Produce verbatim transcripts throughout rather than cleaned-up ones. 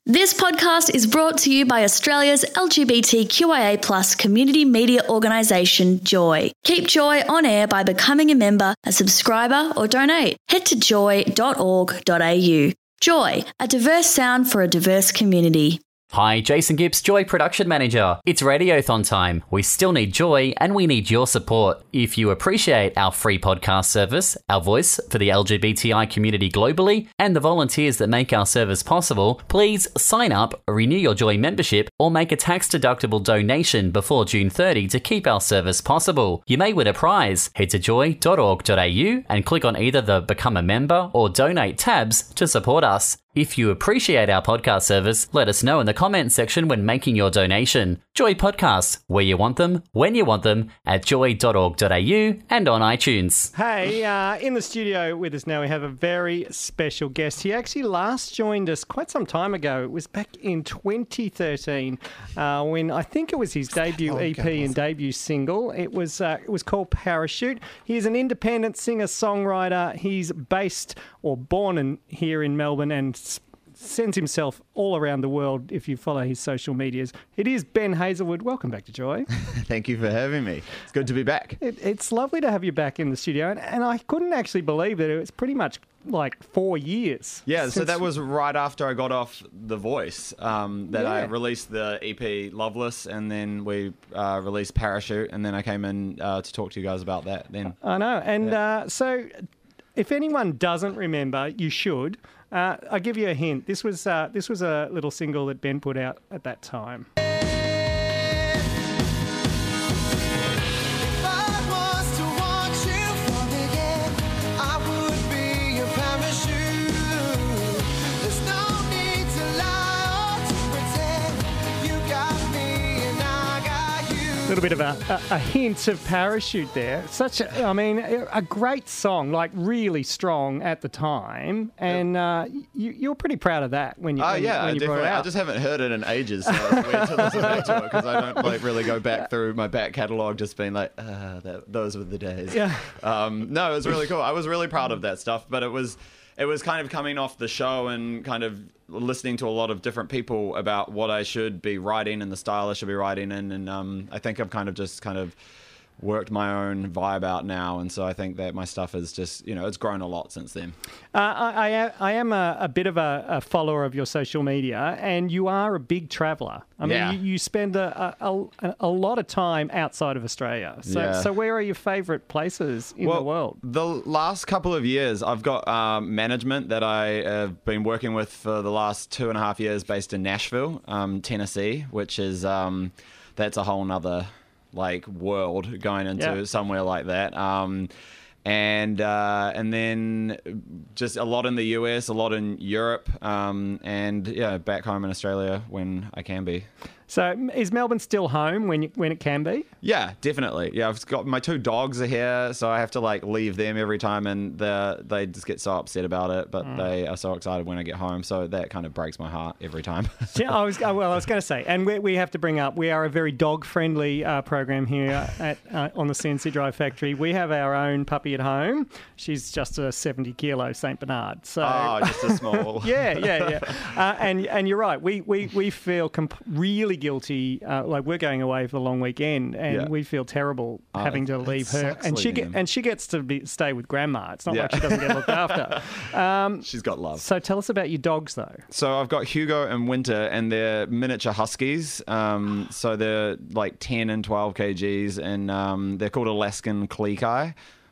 This podcast is brought to you by Australia's L G B T Q I A plus community media organisation, Joy. Keep Joy on air by becoming a member, a subscriber or donate. Head to joy dot org dot a u. Joy, a diverse sound for a diverse community. Hi, Jason Gibbs, Joy Production Manager. It's Radiothon time. We still need Joy and we need your support. If you appreciate our free podcast service, our voice for the L G B T I community globally, and the volunteers that make our service possible, please sign up, renew your Joy membership, or make a tax-deductible donation before June thirtieth to keep our service possible. You may win a prize. Head to joy dot org dot a u and click on either the Become a Member or Donate tabs to support us. If you appreciate our podcast service, let us know in the comments section when making your donation. Joy Podcasts, where you want them, when you want them, at joy dot org dot a u and on iTunes. Hey, uh, in the studio with us now we have a very special guest. He actually last joined us quite some time ago. It was back in twenty thirteen uh, when I think it was his debut E P and debut single. It was uh, it was called Parachute. He is an independent singer-songwriter. He's based or born in, here in Melbourne and sends himself all around the world if you follow his social medias. It is Ben Hazelwood. Welcome back to Joy. Thank you for having me. It's good to be back. It, it's lovely to have you back in the studio. And, and I couldn't actually believe that it was pretty much like four years. Yeah, since... so that was right after I got off The Voice um, that yeah. I released the E P Loveless, and then we uh, released Parachute, and then I came in uh, to talk to you guys about that then. I know. And yeah. uh, so if anyone doesn't remember, you should. Uh, I'll give you a hint. This was uh, this was a little single that Ben put out at that time. A little bit of a, a, a hint of Parachute there. Such a, I mean, a great song, like really strong at the time. And uh, you, you were pretty proud of that when you, Oh, when yeah, you, when you brought it definitely. out. I just haven't heard it in ages, so it's weird to listen back to it because I don't like really go back through my back catalogue just being like, ah, that, those were the days. Yeah. Um, no, it was really cool. I was really proud of that stuff, but it was... It was kind of coming off the show and kind of listening to a lot of different people about what I should be writing and the style I should be writing in. And um, I think I've kind of just kind of worked my own vibe out now. And so I think that my stuff is just, you know, it's grown a lot since then. Uh, I, I, I am a, a bit of a, a follower of your social media, and you are a big traveller. I mean, Yeah. you, you spend a, a, a lot of time outside of Australia. So, Yeah. so where are your favourite places in well, the world? The last couple of years, I've got um, management that I have been working with for the last two and a half years based in Nashville, um, Tennessee, which is, um, that's a whole nother like world going into Yeah. somewhere like that. Um, and uh, and then just a lot in the U S, a lot in Europe, um, and yeah, back home in Australia when I can be. So is Melbourne still home when you, when it can be? Yeah, definitely. Yeah, I've got my two dogs are here, so I have to like leave them every time, and they they just get so upset about it. But mm. they are so excited when I get home, so that kind of breaks my heart every time. Yeah, I was well. I was going to say, and we, we have to bring up we are a very dog friendly uh, program here at uh, on the C N C Drive Factory. We have our own puppy at home. She's just a seventy kilo Saint Bernard. So oh, just a small. yeah, yeah, yeah. Uh, and and you're right. We we we feel comp- really guilty. Uh, like we're going away for the long weekend, and Yeah. we feel terrible Oh, having to it leave her. sucks And she leaving get, them. and she gets to be, stay with grandma. It's not Yeah. like she doesn't get looked after. Um, She's got love. so tell us about your dogs, though. So I've got Hugo and Winter, and they're miniature huskies. Um, so they're like ten and twelve kgs, and um, they're called Alaskan Kleekai.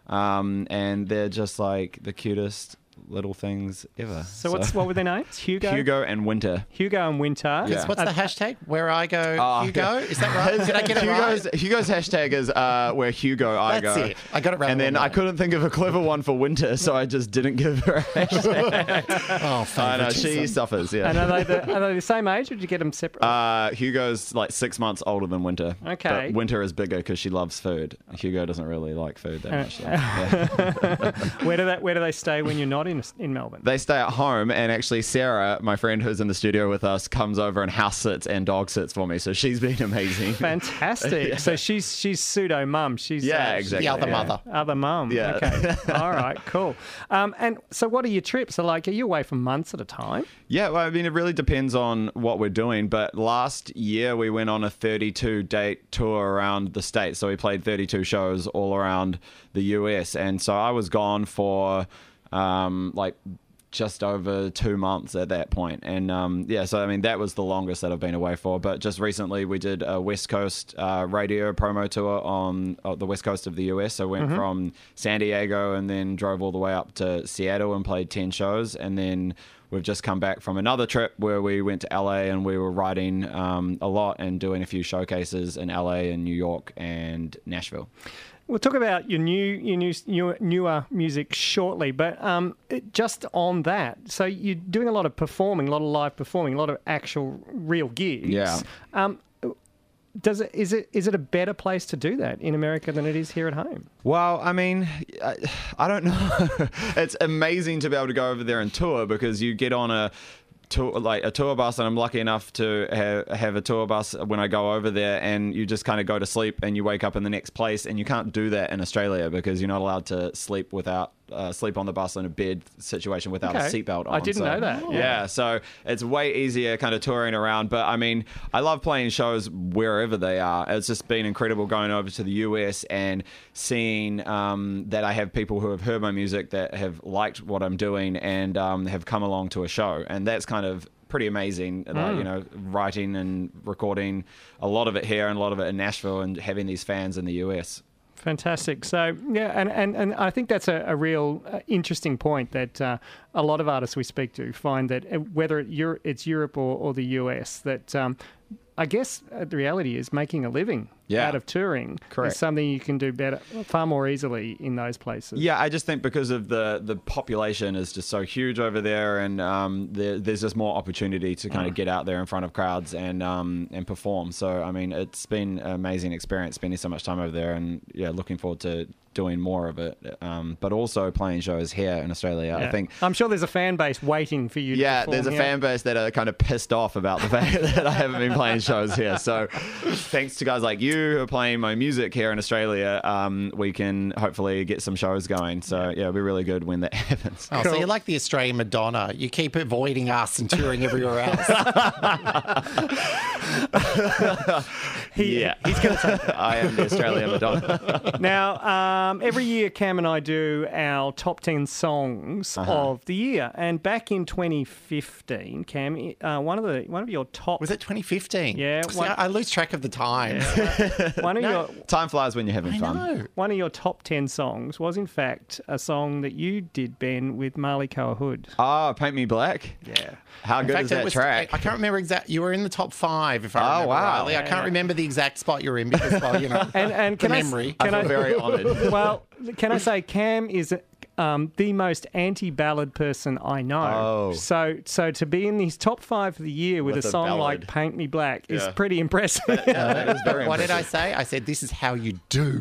Um, and they're just like the cutest little things ever. So, what's what were their names? Hugo, Hugo and Winter. Hugo and Winter. Yeah. What's the hashtag? Where I go, Oh, Hugo? Is that right? His- Did I get it Hugo's, right? Hugo's hashtag is uh, where Hugo I That's go. it. I got it right And then along I the way. couldn't think of a clever one for Winter, so I just didn't give her a hashtag. Oh, I know, she favouritism. suffers, And yeah. are they the, are they the same age, or did you get them separate? Uh, Hugo's like six months older than Winter. Okay. But Winter is bigger because she loves food. Hugo doesn't really like food that Uh, much. So, yeah. where do they where do they stay when you're not not in in Melbourne? They stay at home, and actually Sarah, my friend who's in the studio with us, comes over and house sits and dog sits for me. So she's been amazing. Fantastic. Yeah. So she's she's pseudo mum. She's Yeah, uh, exactly. The other Yeah. mother. Other mum. Yeah. Okay. All right. Cool. Um, and so, what are your trips? So, like, are you away for months at a time? Yeah, well, I mean, it really depends on what we're doing. But last year we went on a thirty-two date tour around the States. So we played thirty-two shows all around the U S. And so I was gone for um, like just over two months at that point. And um, yeah, so I mean, that was the longest that I've been away for. But just recently we did a West Coast uh, radio promo tour on uh, the West Coast of the U S. So went Mm-hmm. from San Diego and then drove all the way up to Seattle and played ten shows. And then we've just come back from another trip where we went to L A and we were writing um, a lot and doing a few showcases in L A and New York and Nashville. We'll talk about your new, your new, newer, newer music shortly, but um, it, just on that, so you're doing a lot of performing, a lot of live performing, a lot of actual real gigs. Yeah. Um, does it is it is it a better place to do that in America than it is here at home? Well, I mean, I, I don't know. It's amazing to be able to go over there and tour because you get on a tour, like a tour bus, and I'm lucky enough to have, have a tour bus when I go over there, and you just kind of go to sleep and you wake up in the next place, and you can't do that in Australia because you're not allowed to sleep without uh, sleep on the bus in a bed situation without Okay. a seatbelt on. I didn't So, know that. Yeah. Yeah. so it's way easier kind of touring around. But I mean, I love playing shows wherever they are. It's just been incredible going over to the U S and seeing um, that I have people who have heard my music that have liked what I'm doing and um, have come along to a show. And that's kind of pretty amazing, like, you know, writing and recording a lot of it here and a lot of it in Nashville and having these fans in the U S. Fantastic. So, yeah, and, and, and I think that's a, a real uh, interesting point that uh, a lot of artists we speak to find that uh, whether it Euro- it's Europe or, or the U S, that um, I guess uh, the reality is making a living Yeah. out of touring Correct. is something you can do better, far more easily in those places. Yeah, I just think because of the the population is just so huge over there, and um, there, there's just more opportunity to kind of get out there in front of crowds and um, and perform. So I mean, it's been an amazing experience spending so much time over there, and yeah, looking forward to doing more of it. Um, but also playing shows here in Australia. Yeah. I think. I'm sure there's a fan base waiting for you to Yeah, perform there's a here. fan base that are kind of pissed off about the fact that I haven't been playing shows here. So, thanks to guys like you who are playing my music here in Australia, um, we can hopefully get some shows going. So, yeah, it'll be really good when that happens. Oh, so you're like the Australian Madonna. You keep avoiding us and touring everywhere else. He, yeah, He's going to take that. I am the Australian Madonna. Now, um, every year, Cam and I do our top ten songs Uh-huh. of the year. And back in twenty fifteen, Cam, uh, one of the one of your top Was it twenty fifteen? Yeah, See, one- I, I lose track of the time. one of your Time flies when you're having I fun. know. one of your top ten songs was in fact a song that you did, Ben, with Marley Coa-Hood. Oh, Paint Me Black. Yeah. How In good fact, is it that was- track? I can't remember exact. You were in the top five, if I Oh, remember wow. rightly. I Yeah, can't yeah. remember the exact spot you're in because, well, you know, And and the can I memory. I can feel I, very honoured. well, can I say Cam is um, the most anti-ballad person I know. Oh. So so to be in his top five of the year with, With a a song like ballad. "Paint Me Black" is Yeah. pretty impressive. Yeah, that is very What did I impressive. say? I said, this is how you do.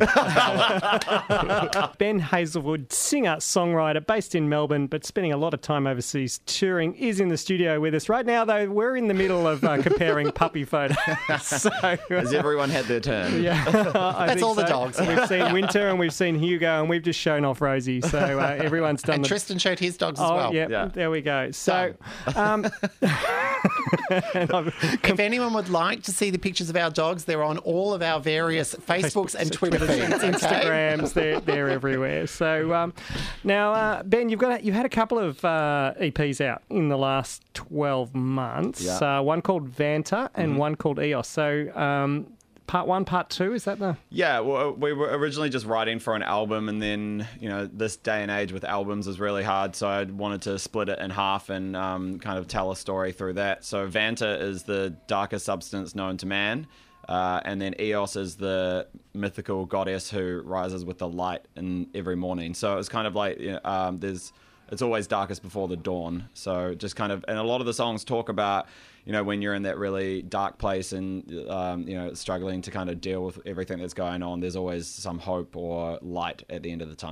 Ben Hazelwood, singer, songwriter, based in Melbourne, but spending a lot of time overseas touring, is in the studio with us right now. Though we're in the middle of uh, comparing puppy photos. So, Has everyone had their turn? yeah, I That's think all the so. dogs. We've seen Winter and we've seen Hugo, and we've just shown off Rosie. So uh, everyone's done And the. Tristan showed his dogs as Oh, well. yep, Yeah. there we go. So, um, and I've- If anyone would like to see the pictures of our dogs, they're on all of our various Facebooks and Twitter feeds. Okay? Instagrams, they're, they're everywhere. So um, now, uh, Ben, you've got a, you've had a couple of uh, E Ps out in the last twelve months. Yeah. Uh, one called Vanta and one called E O S. So um, part one, part two, is that the... Yeah, well, we were originally just writing for an album, and then, you know, this day and age with albums is really hard, so I wanted to split it in half and um, kind of tell a story through that. So Vanta is the darkest substance known to man, uh, and then Eos is the mythical goddess who rises with the light in every morning. So it's kind of like, you know, um, there's... It's always darkest before the dawn. So just kind of, and a lot of the songs talk about, you know, when you're in that really dark place and, um, you know, struggling to kind of deal with everything that's going on, there's always some hope or light at the end of the tunnel.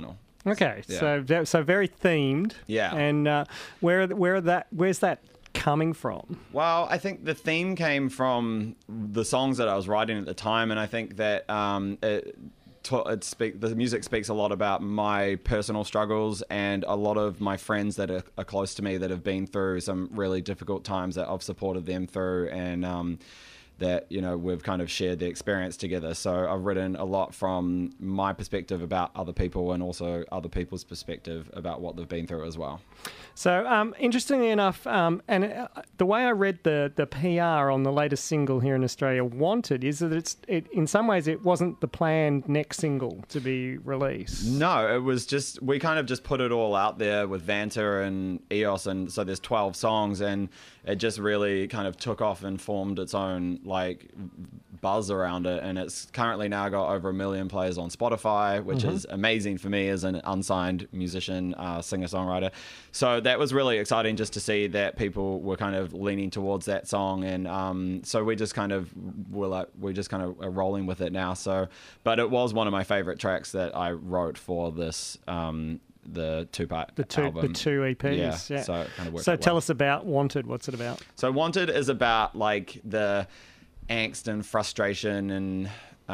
Okay, Yeah. so ve- so very themed. Yeah. And uh, where where that where's that coming from? Well, I think the theme came from the songs that I was writing at the time, and I think that um, it, it speak, the music speaks a lot about my personal struggles and a lot of my friends that are, are close to me that have been through some really difficult times that I've supported them through, and um, that, you know, we've kind of shared the experience together. So I've written a lot from my perspective about other people and also other people's perspective about what they've been through as well. So, um, interestingly enough, um, and uh, the way I read the, the P R on the latest single here in Australia, Wanted, is that it's it, in some ways it wasn't the planned next single to be released. No, it was just, we kind of just put it all out there with Vanta and E O S, and so there's twelve songs, and it just really kind of took off and formed its own like buzz around it, and it's currently now got over a million plays on Spotify, which mm-hmm. is amazing for me as an unsigned musician, uh, singer-songwriter. So that was really exciting just to see that people were kind of leaning towards that song, and um, so we just kind of were like, we just kind of are rolling with it now. So, but it was one of my favorite tracks that I wrote for this. Um, the two-part the two album. the two E Ps. Yeah, yeah. so it kind of worked So out tell well. us about Wanted. What's it about? So Wanted is about like the angst and frustration and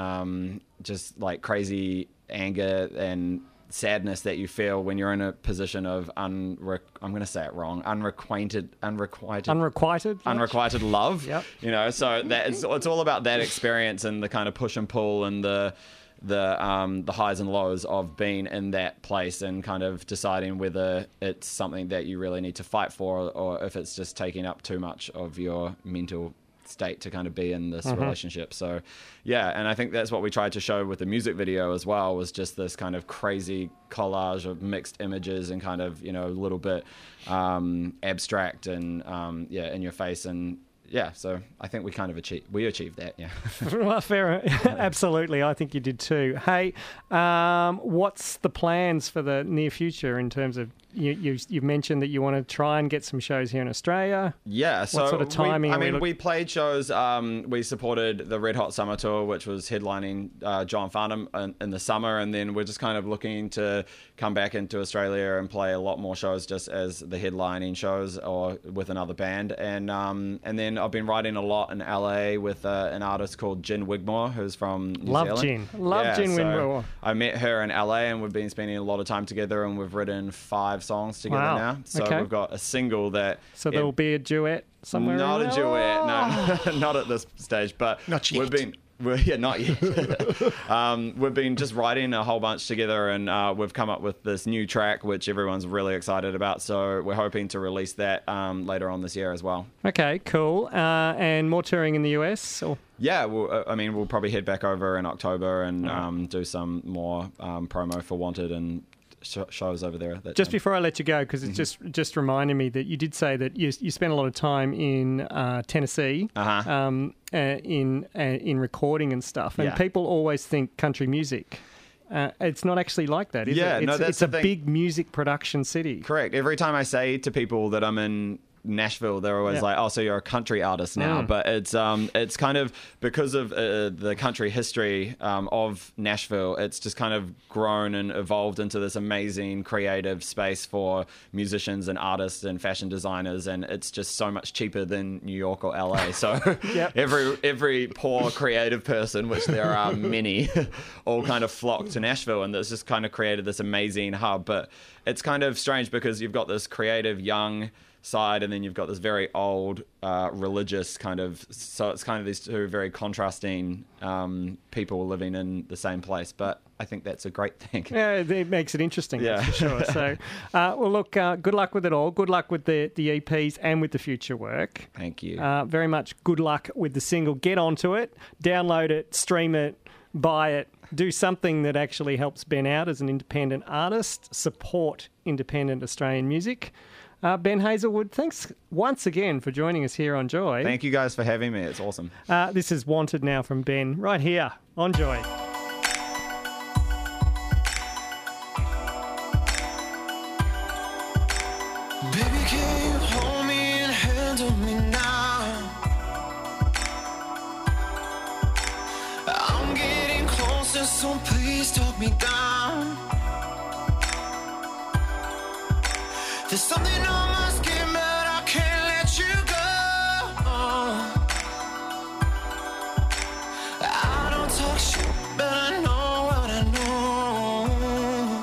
um, just like crazy anger and sadness that you feel when you're in a position of unre- I'm going to say it wrong unrequited unrequited Unrequited unrequited love. Yep. You know, so that it's, it's all about that experience and the kind of push and pull and the the um, the highs and lows of being in that place and kind of deciding whether it's something that you really need to fight for, or if it's just taking up too much of your mental state to kind of be in this mm-hmm. relationship. So yeah, and I think that's what we tried to show with the music video as well, was just this kind of crazy collage of mixed images and kind of, you know, a little bit um, abstract and um, yeah, in your face. And yeah, so I think we kind of achieved, we achieved that, yeah. Well, fair, absolutely. I think you did too. Hey, um, what's the plans for the near future in terms of, you, you, you mentioned that you want to try and get some shows here in Australia. Yeah, so what sort of timing? We, I we mean, look- we played shows. Um, we supported the Red Hot Summer Tour, which was headlining uh, John Farnham in, in the summer, and then we're just kind of looking to come back into Australia and play a lot more shows just as the headlining shows or with another band. And um, and then I've been writing a lot in L A with uh, an artist called Jen Wigmore, who's from New Love Zealand. Jen. Love yeah, Jen so Wigmore. I met her in L A and we've been spending a lot of time together, and we've written five songs together Wow. now. So Okay. we've got a single that... So there will be a duet somewhere. Not in a there? duet, no, not at this stage. But Not yet. we've been, we're, yeah, not yet. um, we've been just writing a whole bunch together, and uh, we've come up with this new track, which everyone's really excited about. So we're hoping to release that um, later on this year as well. Okay, cool. Uh, and more touring in the U S? Or? Yeah, we'll, uh, I mean, we'll probably head back over in October and um, do some more um, promo for Wanted and sh- shows over there. That Just time. before I let you go, because it's Mm-hmm. just just reminded me that you did say that you you spent a lot of time in uh, Tennessee, Uh-huh. um, uh, in uh, in recording and stuff, and Yeah. people always think country music. Uh, it's not actually like that, is Yeah, it? It's, no, that's it's a the thing. big music production city. Correct. Every time I say to people that I'm in Nashville, they're always Yeah. like, "Oh, so you're a country artist now?" Mm. But it's um, it's kind of because of uh, the country history um, of Nashville. It's just kind of grown and evolved into this amazing creative space for musicians and artists and fashion designers, and it's just so much cheaper than New York or L A. So Yep. every every poor creative person, which there are many, all kind of flock to Nashville, and it's just kind of created this amazing hub. But it's kind of strange because you've got this creative young side, and then you've got this very old uh, religious kind of, so it's kind of these two very contrasting um, people living in the same place, but I think that's a great thing. Yeah, it makes it interesting, Yeah. that's for sure. So, uh, well, look, uh, good luck with it all. Good luck with the, the E Ps and with the future work. Thank you. Uh, very much good luck with the single. Get onto it, download it, stream it, buy it, do something that actually helps Ben out as an independent artist, support independent Australian music. Uh, Ben Hazelwood, thanks once again for joining us here on Joy. Thank you guys for having me. It's awesome. Uh, this is Wanted now from Ben, right here on Joy. Baby, can you hold me and handle me now? I'm getting closer, so please talk me down. There's something on my skin, but I can't let you go. I don't talk shit, but I know what I know.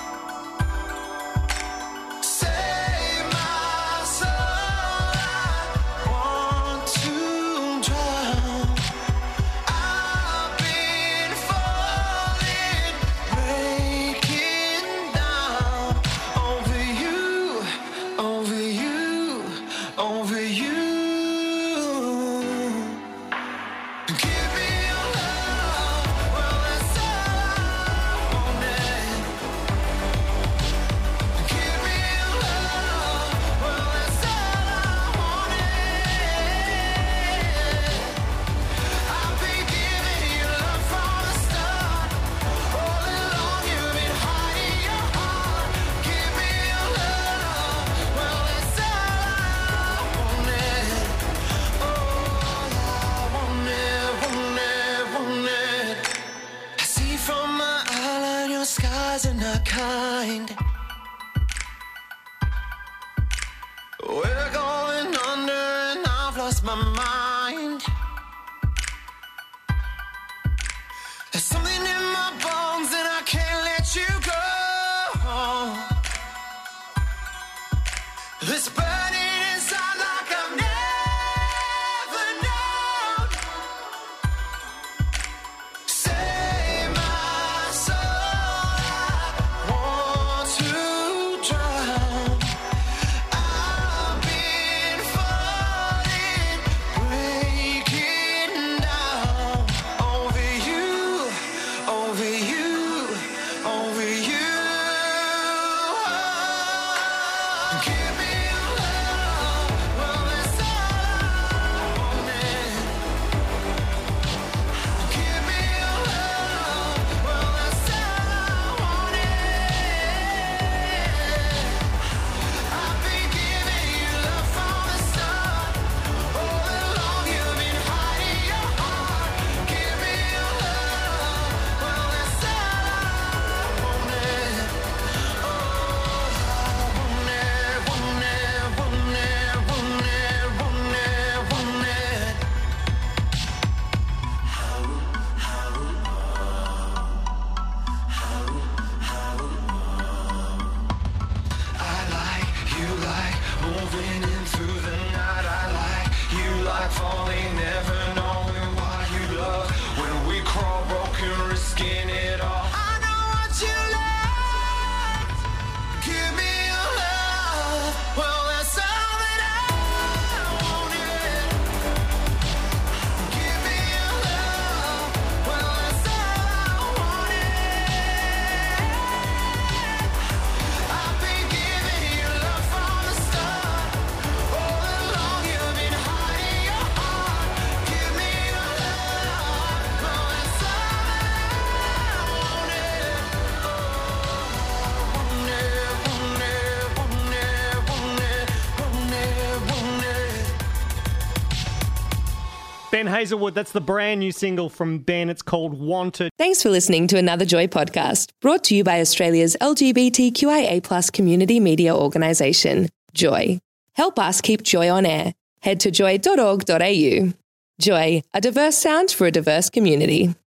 Save my soul, I want to drown. I've been falling, breaking down over you, over you, over you. Give me your love, well that's all I wanted. Give me your love, well that's all I wanted. I've been giving you love from the start. All along you've been hiding your heart. Give me your love, well that's all I wanted. All I wanted, wanted, wanted. I see from my island your skies are not kind. We're going under and I've lost my mind. There's something in my bones and I can't let you go. This burning inside like I've never known. Save my soul, I want to drown. I've been falling, breaking down over you, over you, over you. Give me your love, well that's all I wanted. Give me your love, well that's all I wanted. I've been giving you love from the start. All along you've been hiding your heart. Give me your love, well that's all I wanted. All I wanted, wanted, wanted, wanted, wanted, wanted. I like, you like, moving in through the night. I like, you like, falling, never knowing what you love. When we crawl, broken, risking it all. I know what you like. Give me your love. Well, that's all that I wanted. Give me your love. Well, that's all I wanted. I've been giving you love from the start. All along you've been hiding your heart. Give me your love. Well, that's all I wanted. Wanted, wanted, wanted, wanted, wanted. Ben Hazelwood, that's the brand new single from Ben. It's called Wanted. Thanks for listening to another Joy podcast, brought to you by Australia's L G B T Q I A plus community media organisation, Joy. Help us keep Joy on air. Head to joy dot org dot a u. Joy, a diverse sound for a diverse community.